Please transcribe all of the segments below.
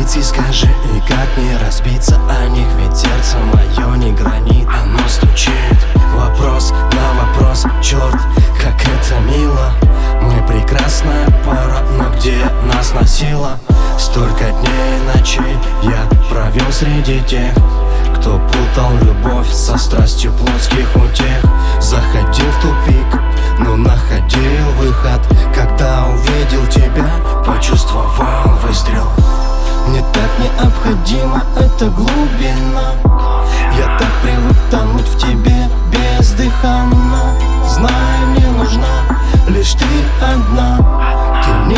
позиций скажи, и как не разбиться о них, ведь сердце мое не гранит, оно стучит. Вопрос на вопрос, черт, как это мило. Мы прекрасная пара, но где нас носило? Столько дней и ночей я провел среди тех, кто путал любовь со страстью плотских утех. Заходил в тупик, но находил выход. Когда увидел тебя, почувствовал выстрел. Мне так необходима эта глубина. Я так привык тонуть в тебе бездыханно. Знай, мне нужна лишь ты одна. Ты мне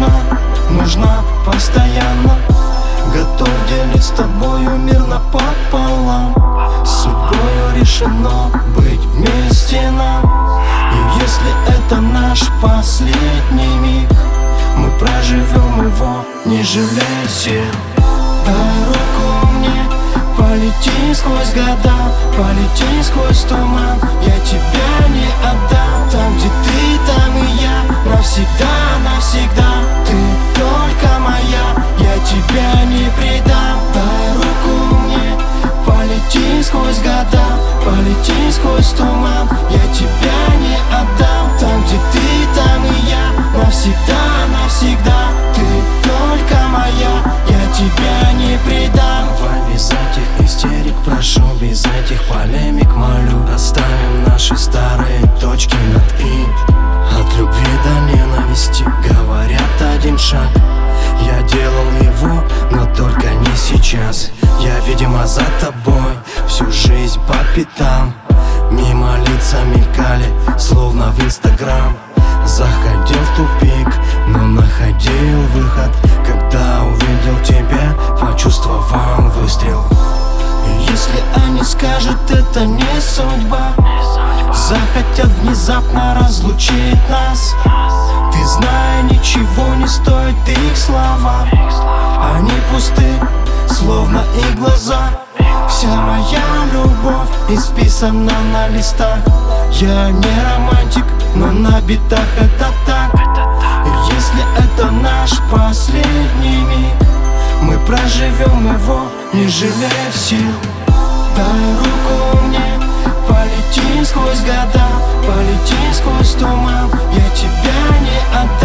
нужна постоянно. Готов делить с тобою мир напополам. Судьбою решено быть вместе нам. И если это наш последний миг, мы проживем его, не жалея сил. Дай руку мне, полети сквозь года, полети сквозь туман. Я тебя не отдам. Там, где ты, там и я. Навсегда, навсегда. Ты только моя, я тебя не предам. Дай руку мне, полети сквозь года, полети сквозь туман. Я тебя не отдам. Там, где ты, там и я. Навсегда, навсегда. Ты только моя, я тебя не предам. Давай без этих истерик, прошу, без этих полемик молю. Расставим наши старые точки над «и». От любви до ненависти говорят один шаг. Я делал его, но только не сейчас. Я, видимо, за тобой всю жизнь по пятам. Мимо лица мелькали, словно в Инстаграм. Заходил в тупик, но находил выход. Когда увидел тебя, почувствовал выстрел. И если они скажут, это не судьба, захотят внезапно разлучить нас, ты знай, ничего не стоит их слова. Они пусты, словно их глаза. Вся моя любовь исписана на листах. Я не романтик, но на битах это так. И если это наш последний миг, мы проживем его, не жалея сил. Дай руку мне, полети сквозь года, полети сквозь туман. Я тебя не отдам.